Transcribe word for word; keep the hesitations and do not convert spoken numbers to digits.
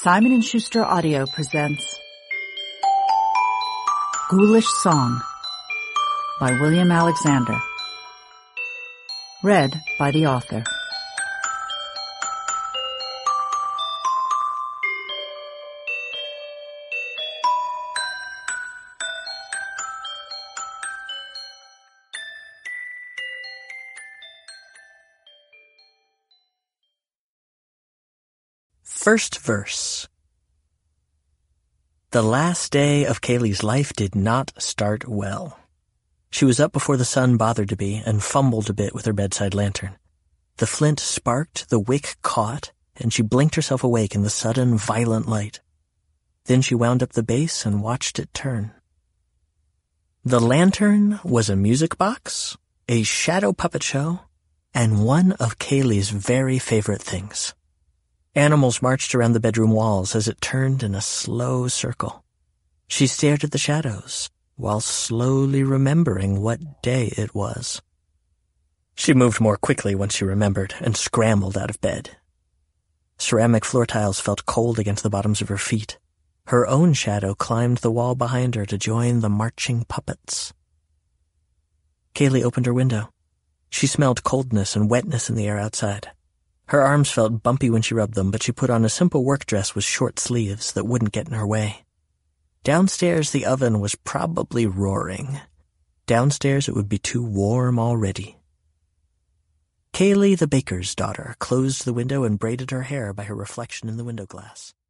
Simon and Schuster Audio presents Ghoulish Song by William Alexander. Read by the author. First verse. The last day of Kaylee's life did not start well. She was up before the sun bothered to be and fumbled a bit with her bedside lantern. The flint sparked, the wick caught, and she blinked herself awake in the sudden, violent light. Then she wound up the base and watched it turn. The lantern was a music box, a shadow puppet show, and one of Kaylee's very favorite things. Animals marched around the bedroom walls as it turned in a slow circle. She stared at the shadows, while slowly remembering what day it was. She moved more quickly once she remembered, and scrambled out of bed. Ceramic floor tiles felt cold against the bottoms of her feet. Her own shadow climbed the wall behind her to join the marching puppets. Kaylee opened her window. She smelled coldness and wetness in the air outside. Her arms felt bumpy when she rubbed them, but she put on a simple work dress with short sleeves that wouldn't get in her way. Downstairs, the oven was probably roaring. Downstairs, it would be too warm already. Kaylee, the baker's daughter, closed the window and braided her hair by her reflection in the window glass.